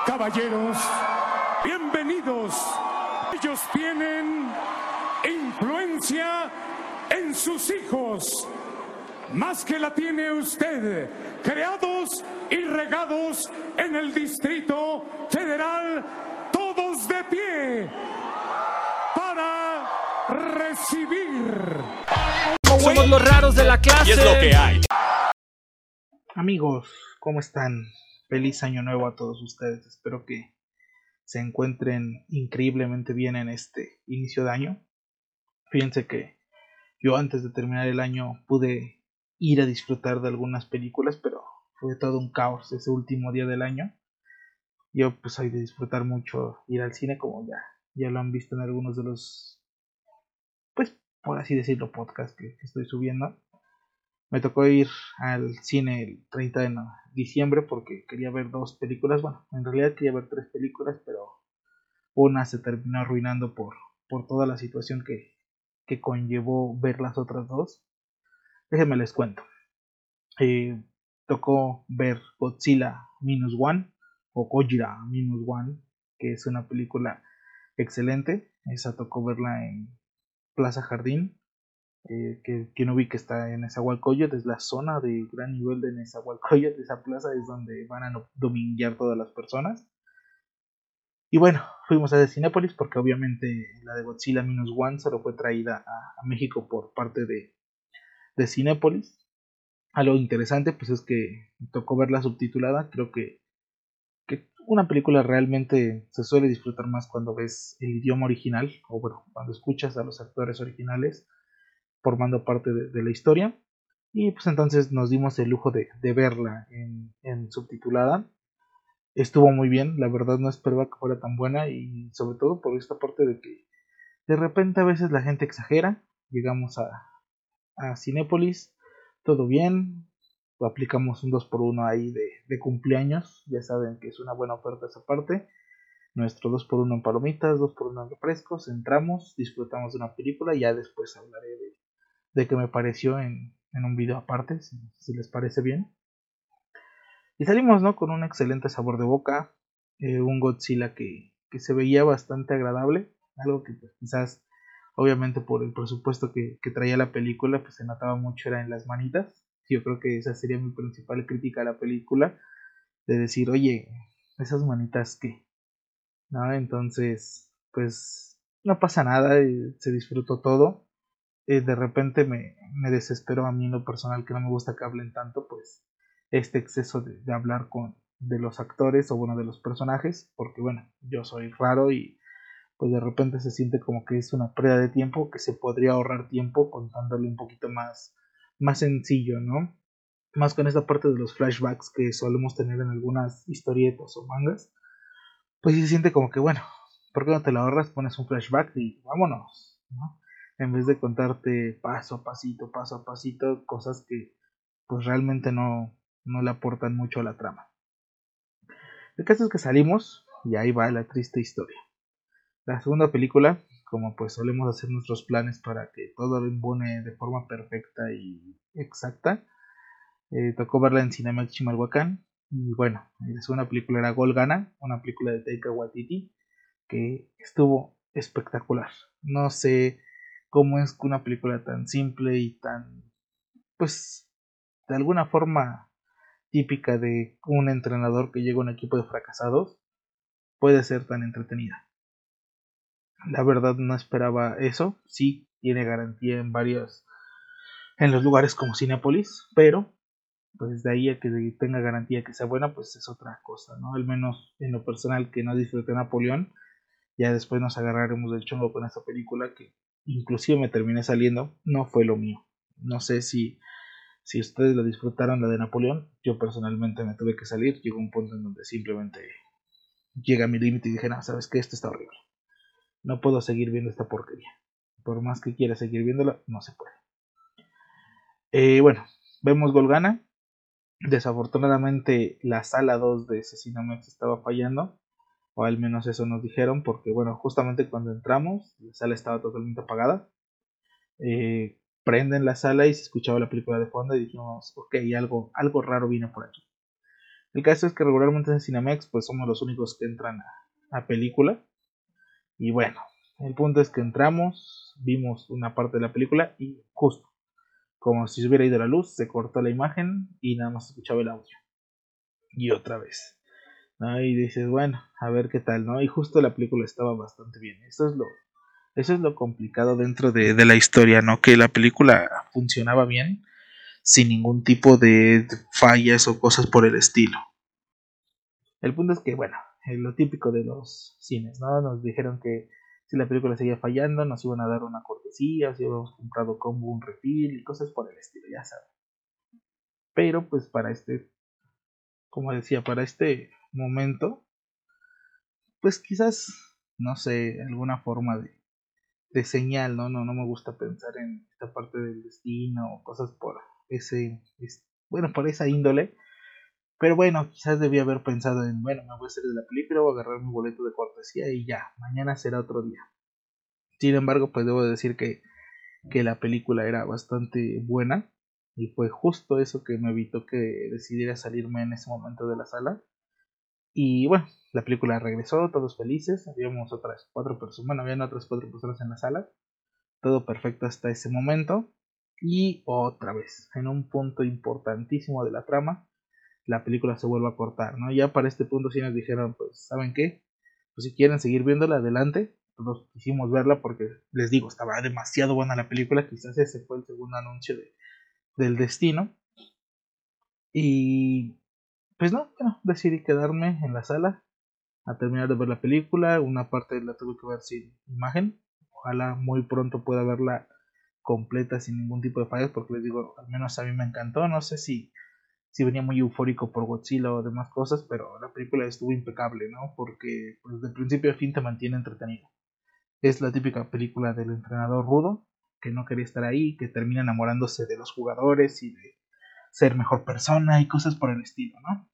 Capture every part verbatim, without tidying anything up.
Caballeros, bienvenidos. Ellos tienen influencia en sus hijos, más que la tiene usted, creados y regados en el Distrito Federal, todos de pie para recibir. Somos los raros de la clase. Y es lo que hay. Amigos, ¿cómo están? Feliz año nuevo a todos ustedes. Espero que se encuentren increíblemente bien en este inicio de año. Fíjense que yo antes de terminar el año pude ir a disfrutar de algunas películas, pero fue todo un caos ese último día del año. Yo pues soy de disfrutar mucho ir al cine, como ya, ya lo han visto en algunos de los, pues por así decirlo, podcasts que, que estoy subiendo. Me tocó ir al cine el treinta de diciembre porque quería ver dos películas. Bueno, en realidad quería ver tres películas, pero una se terminó arruinando por, por toda la situación que, que conllevó ver las otras dos. Déjenme les cuento. Eh, tocó ver Godzilla Minus One o Gojira Minus One, que es una película excelente. Esa tocó verla en Plaza Jardín. Eh, que quien ubique está en Nezahualcóyotl, es la zona de gran nivel de Nezahualcóyotl. Esa plaza es donde van a no, dominguear todas las personas. Y bueno, fuimos a Cinépolis porque obviamente la de Godzilla Minus One solo fue traída a, a México por parte de, de Cinépolis. Algo interesante pues es que tocó verla subtitulada. Creo que, que una película realmente se suele disfrutar más cuando ves el idioma original, o bueno, cuando escuchas a los actores originales formando parte de, de la historia. Y pues entonces nos dimos el lujo de, de verla en, en subtitulada. Estuvo muy bien, la verdad no esperaba que fuera tan buena, y sobre todo por esta parte de que de repente a veces la gente exagera. Llegamos a, a Cinépolis, todo bien, aplicamos un dos por uno ahí de, de cumpleaños, ya saben que es una buena oferta esa parte. Nuestro dos por uno en palomitas, dos por uno en refrescos, entramos, disfrutamos de una película y ya después hablaré de de que me pareció en, en un video aparte, si, si les parece bien. Y salimos, ¿no?, con un excelente sabor de boca, eh, un Godzilla que, que se veía bastante agradable, algo que pues, quizás, obviamente por el presupuesto que, que traía la película, pues se notaba mucho era en las manitas. Yo creo que esa sería mi principal crítica a la película, de decir, oye, esas manitas qué, ¿no? Entonces, pues no pasa nada, eh, se disfrutó todo. Eh, de repente me, me desesperó a mí en lo personal, que no me gusta que hablen tanto, pues este exceso de, de hablar con de los actores o bueno de los personajes, porque bueno, yo soy raro y pues de repente se siente como que es una pérdida de tiempo, que se podría ahorrar tiempo contándole un poquito más, más sencillo, ¿no? Más con esta parte de los flashbacks que solemos tener en algunas historietas o mangas, pues se siente como que bueno, ¿por qué no te lo ahorras? Pones un flashback y vámonos, ¿no? En vez de contarte paso a pasito, paso a pasito, cosas que pues realmente no, no le aportan mucho a la trama. El caso es que salimos y ahí va la triste historia. La segunda película, como pues solemos hacer nuestros planes para que todo embone de forma perfecta y exacta, eh, tocó verla en Cinemex Chimalhuacán. Y bueno, la segunda película era Golgana, una película de Taika Waititi que estuvo espectacular. No sé cómo es que una película tan simple y tan, pues, de alguna forma típica de un entrenador que llega a un equipo de fracasados, puede ser tan entretenida. La verdad no esperaba eso. Sí tiene garantía en varios, en los lugares como Cinépolis, pero pues de ahí a que tenga garantía que sea buena, pues es otra cosa, ¿no? Al menos en lo personal, que no disfruté Napoleón. Ya después nos agarraremos del chongo con esta película que inclusive me terminé saliendo. No fue lo mío. No sé si, si ustedes lo disfrutaron, la de Napoleón. Yo personalmente me tuve que salir. Llegó un punto en donde simplemente llega a mi límite y dije, no, sabes que esto está horrible. No puedo seguir viendo esta porquería. Por más que quiera seguir viéndola, no se puede. Eh, bueno, vemos Golgana. Desafortunadamente la sala dos de Cinemex estaba fallando, o al menos eso nos dijeron, porque bueno, justamente cuando entramos la sala estaba totalmente apagada. Eh, prenden la sala y se escuchaba la película de fondo y dijimos, ok, algo, algo raro viene por aquí. El caso es que regularmente en Cinemex pues somos los únicos que entran a, a película. Y bueno, el punto es que entramos, vimos una parte de la película y justo, como si se hubiera ido la luz, se cortó la imagen y nada más escuchaba el audio. Y otra vez, ¿no? Y dices, bueno, a ver qué tal, ¿no? Y justo la película estaba bastante bien. Eso es lo, eso es lo complicado dentro de, de la historia, ¿no? Que la película funcionaba bien, sin ningún tipo de fallas o cosas por el estilo. El punto es que, bueno, eh, lo típico de los cines, ¿no? Nos dijeron que si la película seguía fallando, nos iban a dar una cortesía, si habíamos comprado combo, un refill y cosas por el estilo, ya saben. Pero, pues, para este, como decía, para este momento, pues quizás, no sé, alguna forma de, de señal, ¿no? ¿no? No me gusta pensar en esta parte del destino o cosas por ese, es, bueno, por esa índole. Pero bueno, quizás debía haber pensado en, bueno, me voy a salir de la película, voy a agarrar mi boleto de cortesía y ya, mañana será otro día. Sin embargo, pues debo decir que, que la película era bastante buena y fue justo eso que me evitó que decidiera salirme en ese momento de la sala. Y bueno, la película regresó, todos felices, habíamos otras cuatro personas, bueno, habían otras cuatro personas en la sala, todo perfecto hasta ese momento. Y otra vez, en un punto importantísimo de la trama, la película se vuelve a cortar, ¿no? Ya para este punto sí nos dijeron, pues, ¿saben qué? Pues si quieren seguir viéndola, adelante. Todos quisimos verla porque, les digo, estaba demasiado buena la película, quizás ese fue el segundo anuncio de, del destino. Y pues no, bueno, decidí quedarme en la sala a terminar de ver la película. Una parte la tuve que ver sin imagen. Ojalá muy pronto pueda verla completa sin ningún tipo de fallas, porque les digo, al menos a mí me encantó. No sé si si venía muy eufórico por Godzilla o demás cosas, pero la película estuvo impecable, ¿no? Porque pues, de principio a fin te mantiene entretenido. Es la típica película del entrenador rudo, que no quería estar ahí, que termina enamorándose de los jugadores y de ser mejor persona y cosas por el estilo, ¿no?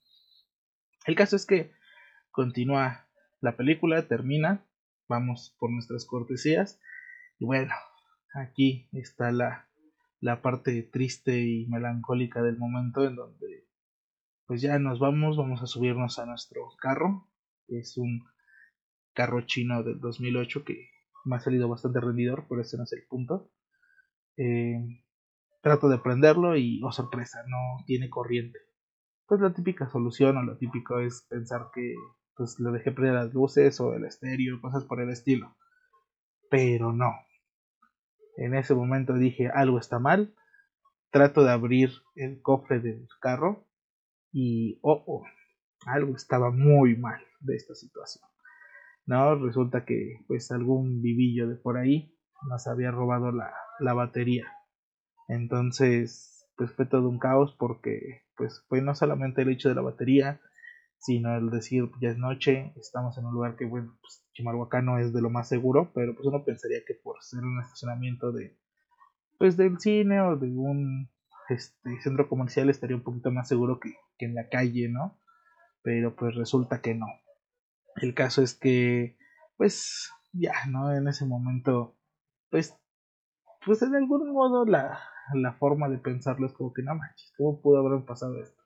El caso es que continúa la película, termina, vamos por nuestras cortesías, y bueno, aquí está la, la parte triste y melancólica del momento en donde pues ya nos vamos, vamos a subirnos a nuestro carro. Es un carro chino del dos mil ocho que me ha salido bastante rendidor, pero ese no es el punto. Eh, Trato de prenderlo y, oh sorpresa, no tiene corriente. Pues la típica solución o lo típico es pensar que pues le dejé prender las luces o el estéreo, cosas por el estilo. Pero no. En ese momento dije, algo está mal. Trato de abrir el cofre del carro y, oh, oh, algo estaba muy mal de esta situación. No, resulta que pues algún vivillo de por ahí nos había robado la, la batería. Entonces, pues fue todo un caos porque pues fue no solamente el hecho de la batería, sino el decir ya es noche, estamos en un lugar que bueno, pues Chimalhuacán no es de lo más seguro, pero pues uno pensaría que por ser un estacionamiento de pues del cine o de un este centro comercial estaría un poquito más seguro que, que en la calle, ¿no? Pero pues resulta que no. El caso es que, pues, ya, ¿no? En ese momento, pues, pues de algún modo la, la forma de pensarlo es como que no manches, ¿cómo pudo haber pasado esto?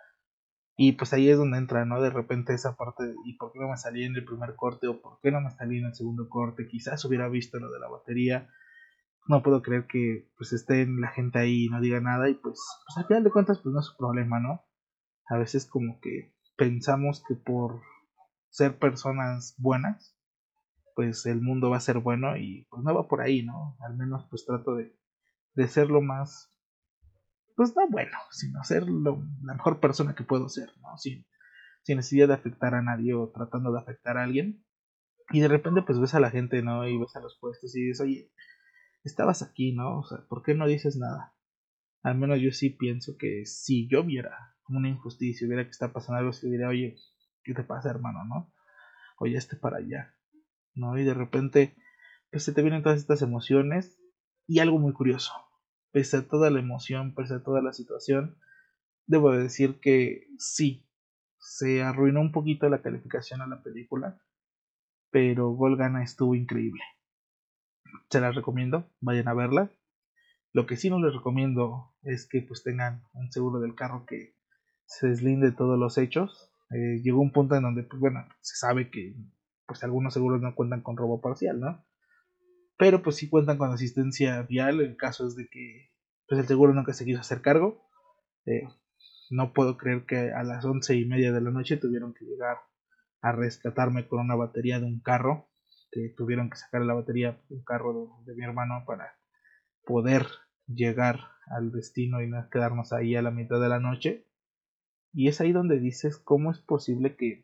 Y pues ahí es donde entra, ¿no? De repente esa parte de, ¿y por qué no me salí en el primer corte? ¿O por qué no me salí en el segundo corte? Quizás hubiera visto lo de la batería. No puedo creer que pues esté la gente ahí y no diga nada y pues, pues al final de cuentas pues no es su problema, ¿no? A veces como que pensamos que por ser personas buenas pues el mundo va a ser bueno y pues no va por ahí, ¿no? Al menos pues trato de, de ser lo más, pues no bueno, sino ser lo, la mejor persona que puedo ser, ¿no? Sin, sin necesidad de afectar a nadie o tratando de afectar a alguien. Y de repente pues ves a la gente, ¿no? Y ves a los puestos y dices, oye, estabas aquí, ¿no? O sea, ¿por qué no dices nada? Al menos yo sí pienso que si yo viera una injusticia, viera que está pasando algo, sí diría, oye, ¿qué te pasa, hermano, no? Oye, este para allá, ¿no? Y de repente pues se te vienen todas estas emociones y algo muy curioso, pese a toda la emoción, pese a toda la situación, debo decir que sí, se arruinó un poquito la calificación a la película, pero Golgana estuvo increíble. Se la recomiendo, vayan a verla. Lo que sí no les recomiendo es que pues tengan un seguro del carro que se deslinde de todos los hechos. Eh, llegó un punto en donde, pues bueno, se sabe que pues algunos seguros no cuentan con robo parcial, ¿no? Pero pues sí cuentan con asistencia vial. El caso es de que pues el seguro nunca se quiso hacer cargo. Eh, no puedo creer que a las once y media de la noche tuvieron que llegar a rescatarme con una batería de un carro, que tuvieron que sacar la batería de un carro de, de mi hermano para poder llegar al destino y no quedarnos ahí a la mitad de la noche. Y es ahí donde dices cómo es posible que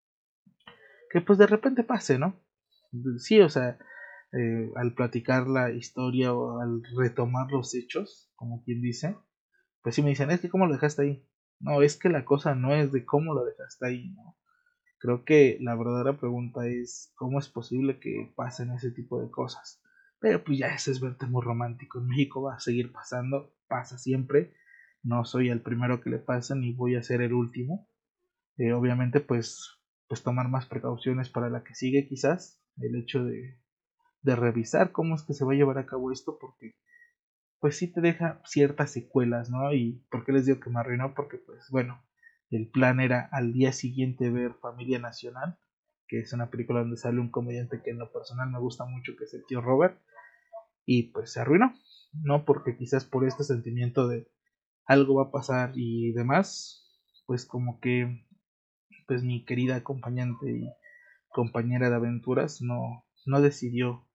que pues de repente pase, ¿no? Sí, o sea, eh, al platicar la historia o al retomar los hechos, como quien dice, pues sí me dicen, es que cómo lo dejaste ahí. No, es que la cosa no es de cómo lo dejaste ahí, ¿no? Creo que la verdadera pregunta es cómo es posible que pasen ese tipo de cosas. Pero pues ya eso es verte muy romántico. En México va a seguir pasando, pasa siempre. No soy el primero que le pasa ni voy a ser el último. Eh, obviamente pues, pues tomar más precauciones para la que sigue quizás. El hecho de, de revisar cómo es que se va a llevar a cabo esto porque pues sí te deja ciertas secuelas, ¿no? Y ¿por qué les digo que me arruinó? Porque pues bueno, el plan era al día siguiente ver Familia Nacional, que es una película donde sale un comediante que en lo personal me gusta mucho, que es el tío Robert, y pues se arruinó, ¿no? Porque quizás por este sentimiento de algo va a pasar y demás, pues como que pues mi querida acompañante y compañera de aventuras no, no decidió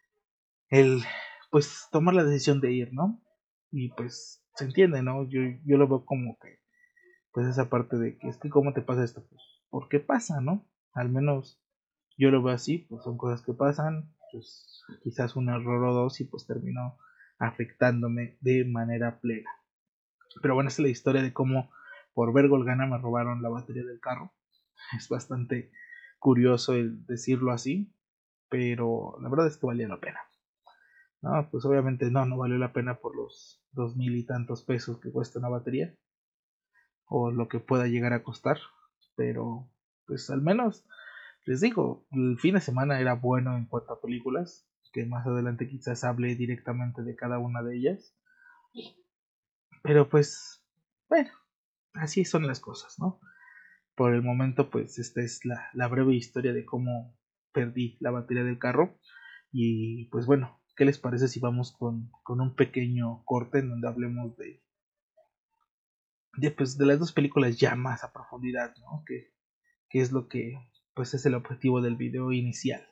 el pues tomar la decisión de ir, ¿no? Y pues se entiende, ¿no? Yo, yo lo veo como que pues esa parte de que es que cómo te pasa esto, pues ¿por qué pasa, no? Al menos yo lo veo así, pues son cosas que pasan, pues quizás un error o dos y pues terminó afectándome de manera plena. Pero bueno, esa es la historia de cómo por ver Golgana me robaron la batería del carro. Es bastante curioso el decirlo así, pero la verdad es que valía la pena. No, pues obviamente no, no valió la pena por los dos mil y tantos pesos que cuesta una batería, o lo que pueda llegar a costar, pero pues al menos les digo, el fin de semana era bueno en cuanto a películas, que más adelante quizás hable directamente de cada una de ellas, pero pues bueno, así son las cosas, ¿no? Por el momento pues esta es la, la breve historia de cómo perdí la batería del carro. Y pues bueno, ¿qué les parece si vamos con, con un pequeño corte en donde hablemos de, de, pues, de las dos películas ya más a profundidad, ¿no? Que, que es lo que pues es el objetivo del video inicial.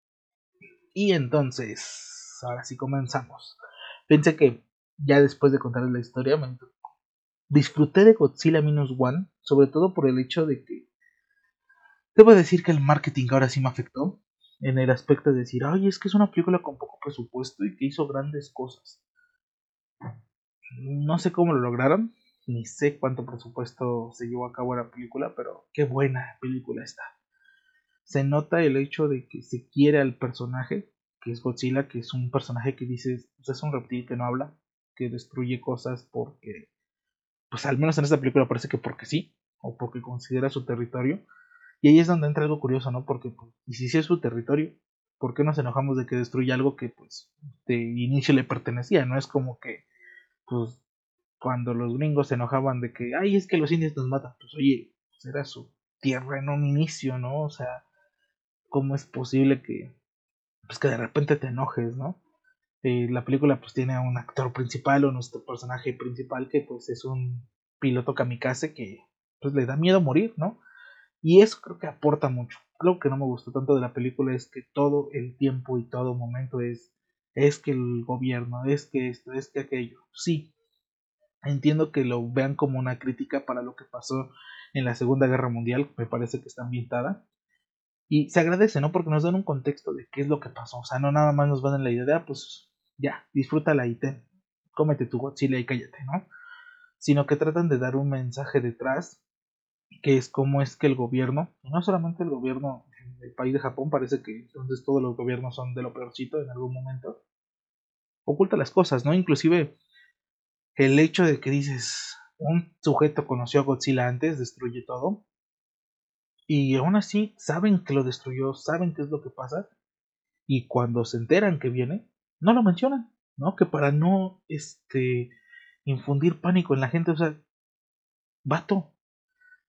Y entonces, ahora sí comenzamos. Pensé que ya después de contarles la historia, me disfruté de Godzilla Minus One, sobre todo por el hecho de que debo decir que el marketing ahora sí me afectó, en el aspecto de decir, ay, es que es una película con poco presupuesto y que hizo grandes cosas. No sé cómo lo lograron, ni sé cuánto presupuesto se llevó a cabo la película, pero qué buena película está. Se nota el hecho de que se quiere al personaje, que es Godzilla, que es un personaje que dices, pues es un reptil que no habla, que destruye cosas porque, pues al menos en esta película parece que porque sí, o porque considera su territorio. Y ahí es donde entra algo curioso, ¿no? Porque, pues, y si sí es su territorio, ¿por qué nos enojamos de que destruya algo que, pues, de inicio le pertenecía? No es como que, pues, cuando los gringos se enojaban de que, ay, es que los indios nos matan, pues oye, pues era su tierra en un inicio, ¿no? O sea, ¿cómo es posible que, pues que de repente te enojes, ¿no? Eh, la película pues tiene a un actor principal o nuestro personaje principal que pues es un piloto kamikaze que pues le da miedo morir, ¿no? Y eso creo que aporta mucho. Algo que no me gustó tanto de la película es que todo el tiempo y todo momento es es que el gobierno, es que esto, es que aquello. Sí, entiendo que lo vean como una crítica para lo que pasó en la Segunda Guerra Mundial, me parece que está ambientada. Y se agradece, ¿no? Porque nos dan un contexto de qué es lo que pasó. O sea, no nada más nos van en la idea, ah, pues ya, disfrútala y ten, cómete tu Godzilla y cállate, ¿no? Sino que tratan de dar un mensaje detrás, que es cómo es que el gobierno, y no solamente el gobierno del país de Japón, parece que entonces todos los gobiernos son de lo peorcito en algún momento, oculta las cosas, ¿no? Inclusive el hecho de que dices, un sujeto conoció a Godzilla antes, destruye todo, y aún así saben que lo destruyó, saben qué es lo que pasa, y cuando se enteran que viene, no lo mencionan, ¿no? Que para no este infundir pánico en la gente, o sea, vato,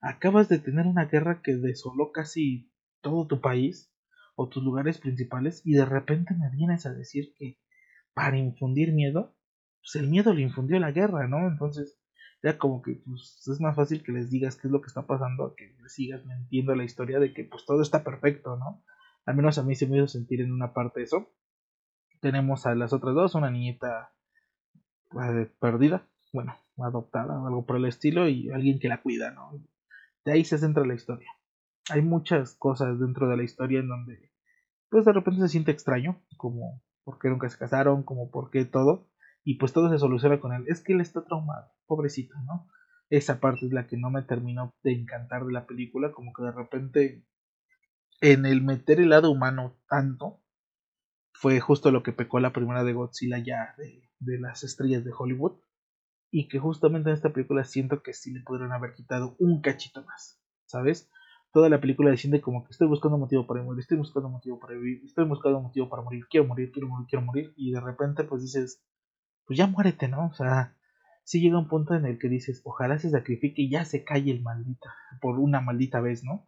acabas de tener una guerra que desoló casi todo tu país o tus lugares principales y de repente me vienes a decir que para infundir miedo, pues el miedo le infundió la guerra, ¿no? Entonces ya como que pues es más fácil que les digas qué es lo que está pasando a que les sigas mintiendo la historia de que pues todo está perfecto, ¿no? Al menos a mí se me hizo sentir en una parte eso. Tenemos a las otras dos, una niñita eh, perdida, bueno, adoptada o algo por el estilo y alguien que la cuida, ¿no? De ahí se centra la historia. Hay muchas cosas dentro de la historia en donde pues de repente se siente extraño, como por qué nunca se casaron, como por qué todo, y pues todo se soluciona con él. Es que él está traumado, pobrecito, ¿no? Esa parte es la que no me terminó de encantar de la película, como que de repente en el meter el lado humano tanto, fue justo lo que pecó la primera de Godzilla ya de, de las estrellas de Hollywood, y que justamente en esta película siento que sí le pudieron haber quitado un cachito más, ¿sabes? Toda la película desciende como que estoy buscando un motivo para morir, estoy buscando un motivo para vivir, estoy buscando un motivo para morir, quiero morir, quiero morir, quiero morir, y de repente pues dices, pues ya muérete, ¿no? O sea, sí llega un punto en el que dices, ojalá se sacrifique y ya se calle el maldita, por una maldita vez, ¿no?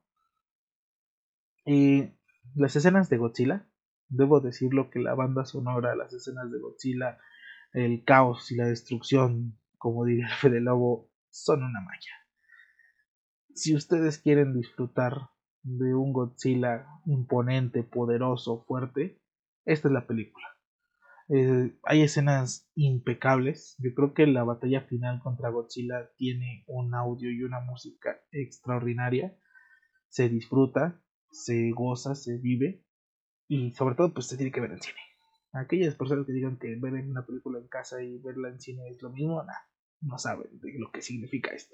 Eh, las escenas de Godzilla, debo decirlo que la banda sonora, las escenas de Godzilla, el caos y la destrucción, como diría el Fede Lobo, son una magia. Si ustedes quieren disfrutar de un Godzilla imponente, poderoso, fuerte, esta es la película. Eh, hay escenas impecables. Yo creo que la batalla final contra Godzilla tiene un audio y una música extraordinaria. Se disfruta, se goza, se vive y sobre todo pues se tiene que ver en cine. Aquellas personas que digan que ver una película en casa y verla en cine es lo mismo, nah, no saben de lo que significa esto.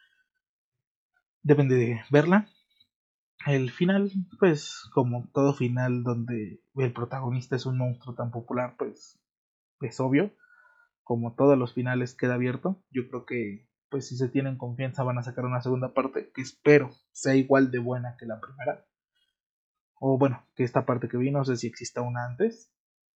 Deben de verla. El final, pues como todo final donde el protagonista es un monstruo tan popular, pues es obvio. Como todos los finales queda abierto. Yo creo que pues si se tienen confianza van a sacar una segunda parte que espero sea igual de buena que la primera. O bueno, que esta parte que vi, no sé si exista una antes.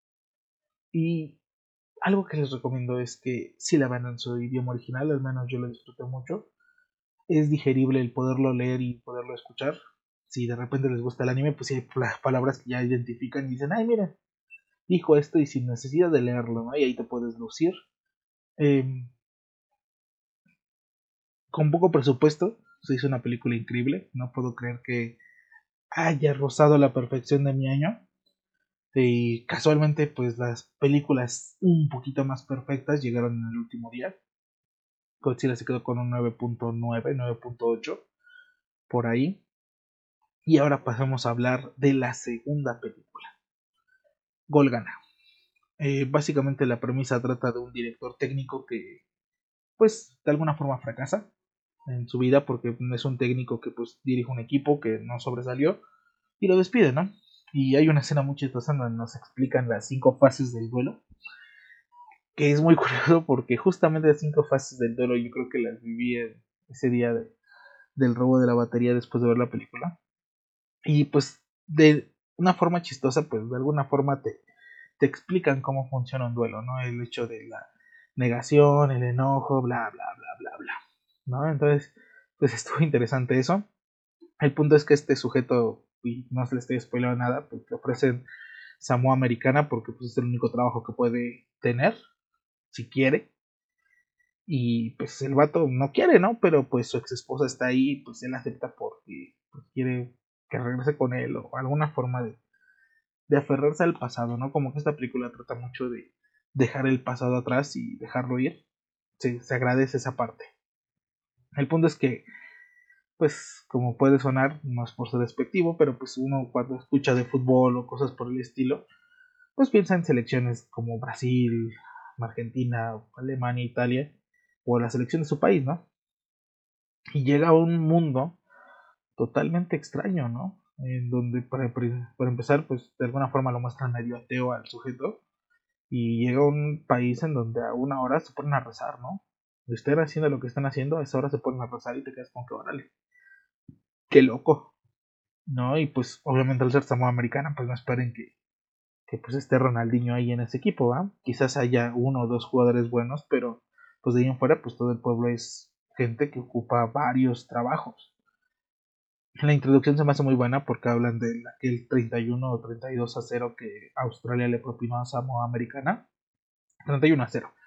Y algo que les recomiendo es que si la ven en su idioma original, al menos yo lo disfruté mucho. Es digerible el poderlo leer y poderlo escuchar. Si de repente les gusta el anime, pues hay palabras que ya identifican y dicen, ay, miren, dijo esto y sin necesidad de leerlo, ¿no? Y ahí te puedes lucir. Eh, con poco presupuesto, se hizo una película increíble. No puedo creer que haya rozado la perfección de mi año. Y casualmente, pues las películas un poquito más perfectas llegaron en el último día. Godzilla se quedó con un nueve punto nueve, nueve punto ocho por ahí. Y ahora pasamos a hablar de la segunda película, Golgana. Eh, básicamente la premisa trata de un director técnico que, pues, de alguna forma fracasa en su vida porque es un técnico que, pues, dirige un equipo que no sobresalió y lo despide, ¿no? Y hay una escena muy chistosa donde nos explican las cinco fases del duelo, que es muy curioso porque justamente las cinco fases del duelo yo creo que las viví ese día de, del robo de la batería después de ver la película. Y pues de una forma chistosa, pues de alguna forma te, te explican cómo funciona un duelo, ¿no? El hecho de la negación, el enojo, bla, bla, bla, bla, bla, ¿no? Entonces, pues estuvo interesante eso. El punto es que este sujeto, y no se le estoy spoilando nada, pues le ofrecen Samoa Americana porque pues es el único trabajo que puede tener, si quiere. Y pues el vato no quiere, ¿no? Pero pues su ex esposa está ahí, pues él acepta porque pues, quiere que regrese con él o alguna forma de, de aferrarse al pasado, ¿no? Como que esta película trata mucho de dejar el pasado atrás y dejarlo ir. Se, se agradece esa parte. El punto es que, pues, como puede sonar, no es por ser despectivo, pero pues uno cuando escucha de fútbol o cosas por el estilo, pues piensa en selecciones como Brasil, Argentina, Alemania, Italia, o la selección de su país, ¿no? Y llega a un mundo totalmente extraño, ¿no? En donde, para, para empezar, pues de alguna forma lo muestran medio ateo al sujeto, y llega a un país en donde a una hora se ponen a rezar, ¿no? Estén haciendo lo que están haciendo, a esa hora se ponen a rezar y te quedas con que, órale, qué loco, ¿no? Y pues obviamente al ser Samoa Americana, pues no esperen que, que pues esté Ronaldinho ahí en ese equipo, ¿va? Quizás haya uno o dos jugadores buenos, pero pues de ahí en fuera, pues todo el pueblo es gente que ocupa varios trabajos. La introducción se me hace muy buena porque hablan de aquel treinta y uno o treinta y dos a cero que Australia le propinó a Samoa Americana. treinta y uno a cero.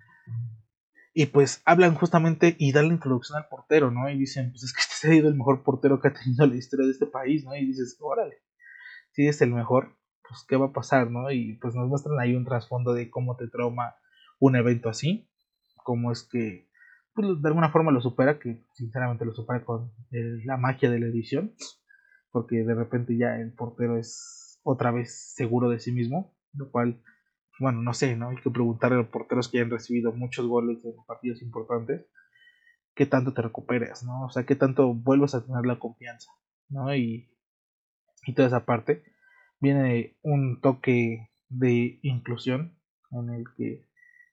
Y pues hablan justamente y dan la introducción al portero, ¿no? Y dicen, pues es que este ha sido el mejor portero que ha tenido la historia de este país, ¿no? Y dices, órale, si es el mejor, pues qué va a pasar, ¿no? Y pues nos muestran ahí un trasfondo de cómo te trauma un evento así, cómo es que pues, de alguna forma lo supera, que sinceramente lo supera con el, la magia de la edición, porque de repente ya el portero es otra vez seguro de sí mismo, lo cual, bueno, no sé, ¿no? Hay que preguntarle a los porteros que hayan recibido muchos goles en partidos importantes, qué tanto te recuperas, ¿no? O sea, qué tanto vuelves a tener la confianza, ¿no? Y, y toda esa parte. Viene un toque de inclusión en el que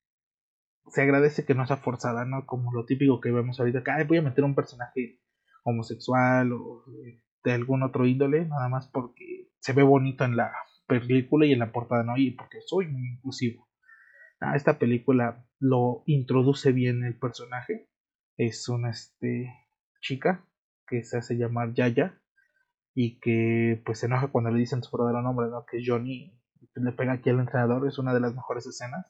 se agradece que no sea forzada, ¿no? Como lo típico que vemos ahorita, que Ay, voy a meter un personaje homosexual o de algún otro índole, nada más porque se ve bonito en la película y en la portada, ¿no? Y porque soy muy inclusivo. Ah, esta película lo introduce bien el personaje. Es una este, chica que se hace llamar Yaya y que pues se enoja cuando le dicen su verdadero nombre, ¿no? Que es Johnny. Le pega aquí al entrenador, es una de las mejores escenas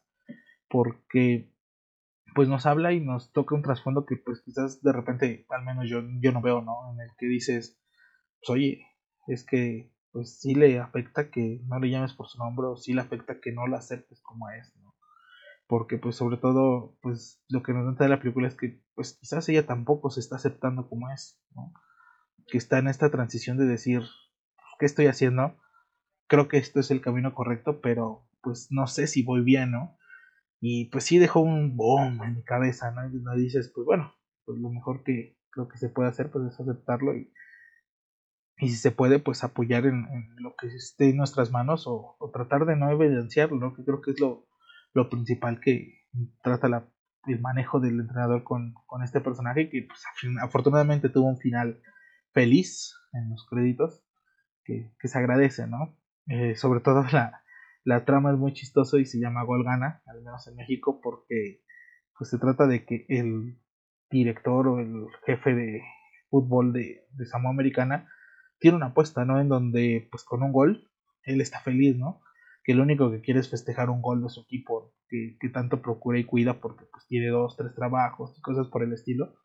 porque pues nos habla y nos toca un trasfondo que pues quizás de repente, al menos yo, yo no veo, ¿no? En el que dices, pues oye, es que pues sí le afecta que no le llames por su nombre o sí le afecta que no la aceptes como es, ¿no? Porque pues sobre todo, pues lo que nos da de la película es que pues quizás ella tampoco se está aceptando como es, ¿no? Que está en esta transición de decir, ¿qué estoy haciendo? Creo que esto es el camino correcto, pero pues no sé si voy bien, ¿no? Y pues sí dejó un boom en mi cabeza, ¿no? Y no dices, pues bueno, pues lo mejor que creo que se puede hacer pues es aceptarlo y, y si se puede pues apoyar en, en lo que esté en nuestras manos o, o tratar de no evidenciarlo, ¿no? Que creo que es lo, lo principal que trata la, el manejo del entrenador con, con este personaje que pues afortunadamente tuvo un final feliz en los créditos que, que se agradece, ¿no? Eh, sobre todo la, la trama es muy chistoso y se llama Gol Gana, al menos en México, porque pues se trata de que el director o el jefe de fútbol de, de Samoa Americana tiene una apuesta, ¿no? En donde pues con un gol él está feliz, ¿no? Que lo único que quiere es festejar un gol de su equipo, que, que tanto procura y cuida porque pues tiene dos, tres trabajos y cosas por el estilo.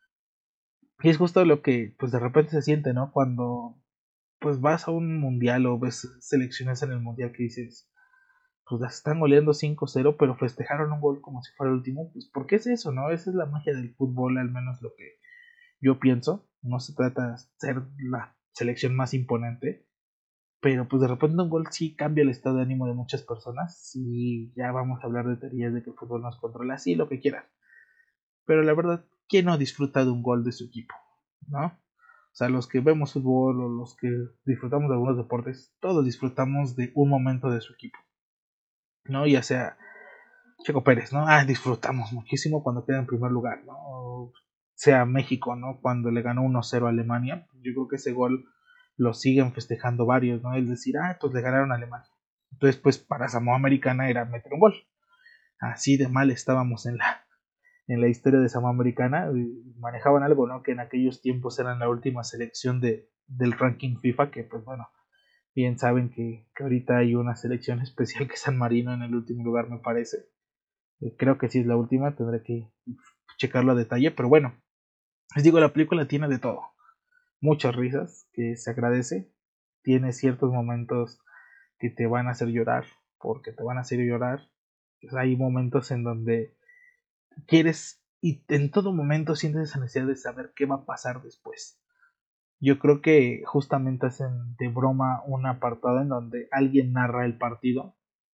Y es justo lo que pues de repente se siente, ¿no? Cuando pues vas a un mundial o ves selecciones en el mundial que dices, pues las están goleando cinco cero, pero festejaron un gol como si fuera el último, pues ¿por qué es eso, no? Esa es la magia del fútbol, al menos lo que yo pienso. No se trata de ser la selección más imponente, pero pues de repente un gol sí cambia el estado de ánimo de muchas personas y ya vamos a hablar de teorías de que el fútbol nos controla, así lo que quieran. Pero la verdad, ¿quién no disfruta de un gol de su equipo? ¿No? O sea, los que vemos fútbol o los que disfrutamos de algunos deportes, todos disfrutamos de un momento de su equipo, ¿no? Ya sea Checo Pérez, ¿no? Ah, disfrutamos muchísimo cuando queda en primer lugar, ¿no? O sea México, ¿no? Cuando le ganó uno cero a Alemania, yo creo que ese gol lo siguen festejando varios, ¿no? El decir, ah, pues le ganaron a Alemania. Entonces, pues para Samoa Americana era meter un gol. Así de mal estábamos en la, en la historia de Samoa Americana. Manejaban algo, ¿no? Que en aquellos tiempos eran la última selección de, del ranking FIFA, que pues bueno, bien saben que, que ahorita hay una selección especial que es San Marino en el último lugar, me parece. Eh, creo que sí es la última, tendré que checarlo a detalle, pero bueno, les digo, la película tiene de todo. Muchas risas, que se agradece. Tiene ciertos momentos que te van a hacer llorar, porque te van a hacer llorar. Pues hay momentos en donde quieres y en todo momento sientes esa necesidad de saber qué va a pasar después. Yo creo que justamente hacen de broma un apartado en donde alguien narra el partido.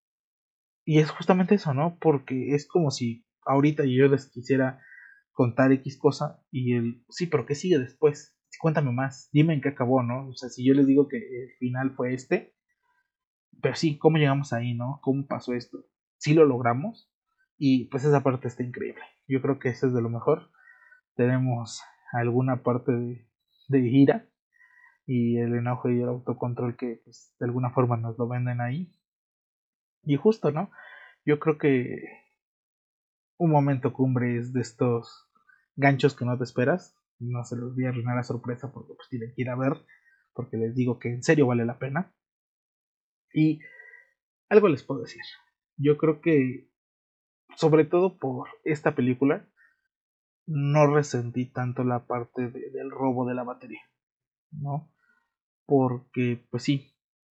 Y es justamente eso, ¿no? Porque es como si ahorita yo les quisiera contar X cosa y el, sí, pero ¿qué sigue después? Cuéntame más, dime en qué acabó, ¿no? O sea, si yo les digo que el final fue este, pero sí, ¿cómo llegamos ahí, no? ¿Cómo pasó esto? ¿Sí lo logramos? Y pues esa parte está increíble. Yo creo que eso es de lo mejor. Tenemos alguna parte de, de ira y el enojo y el autocontrol que pues, de alguna forma nos lo venden ahí. Y justo, ¿no? Yo creo que un momento cumbre es de estos ganchos que no te esperas. no se les voy a arruinar la sorpresa porque pues tienen que ir a ver, porque les digo que en serio vale la pena. Y algo les puedo decir, yo creo que sobre todo por esta película no resentí tanto la parte de, del robo de la batería, ¿no? Porque pues sí,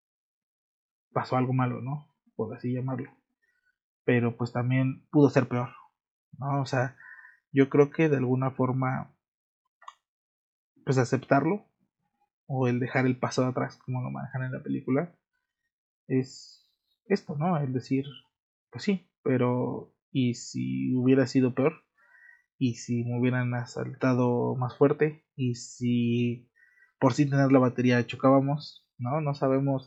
pasó algo malo, ¿no? Por así llamarlo, pero pues también pudo ser peor, ¿no? O sea, yo creo que de alguna forma pues aceptarlo o el dejar el pasado atrás como lo manejan en la película es esto, ¿no? El decir, pues sí, pero ¿y si hubiera sido peor? ¿Y si me hubieran asaltado más fuerte? ¿Y si por sin tener la batería chocábamos? ¿No? No sabemos,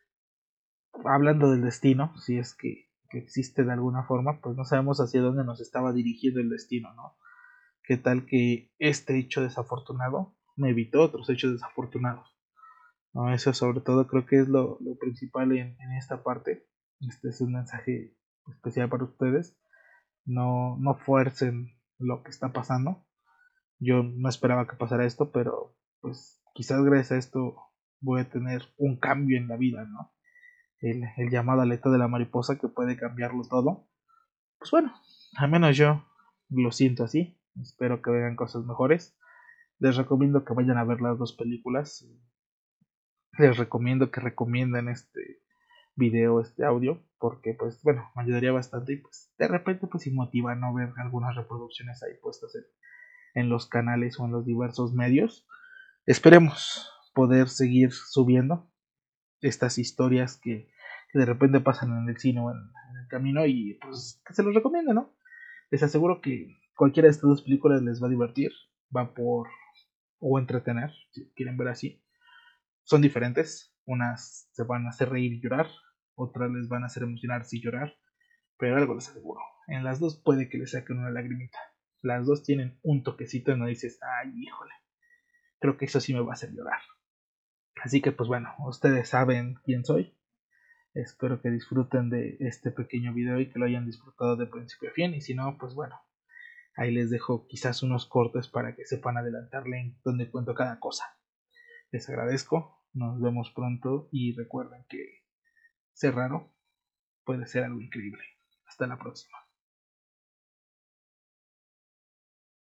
hablando del destino, si es que, que existe de alguna forma, pues no sabemos hacia dónde nos estaba dirigiendo el destino, ¿no? ¿Qué tal que este hecho desafortunado me evitó otros hechos desafortunados? ¿No? Eso sobre todo creo que es lo, lo principal en, en esta parte. Este es un mensaje especial para ustedes. No, no fuercen lo que está pasando. Yo no esperaba que pasara esto, pero pues quizás gracias a esto voy a tener un cambio en la vida, ¿no? El, el llamado aleta de la mariposa que puede cambiarlo todo. Pues bueno, al menos yo lo siento así. Espero que vengan cosas mejores. Les recomiendo que vayan a ver las dos películas. Les recomiendo que recomienden este video, este audio, porque pues bueno, me ayudaría bastante y pues de repente pues sí motiva no ver algunas reproducciones ahí puestas en, en los canales o en los diversos medios. Esperemos poder seguir subiendo estas historias que, que de repente pasan en el cine o en, en el camino y pues que se los recomiendo, ¿no? Les aseguro que cualquiera de estas dos películas les va a divertir, va por o entretener, si quieren ver así. Son diferentes, unas se van a hacer reír y llorar, otras les van a hacer emocionar y llorar, pero algo les aseguro, en las dos puede que les saquen una lagrimita. Las dos tienen un toquecito y no dices, ay, híjole, creo que eso sí me va a hacer llorar. Así que pues bueno, ustedes saben quién soy. Espero que disfruten de este pequeño video y que lo hayan disfrutado de principio a fin. Y si no, pues bueno, ahí les dejo quizás unos cortes para que sepan adelantarle en donde cuento cada cosa. Les agradezco, nos vemos pronto y recuerden que ser raro puede ser algo increíble. Hasta la próxima.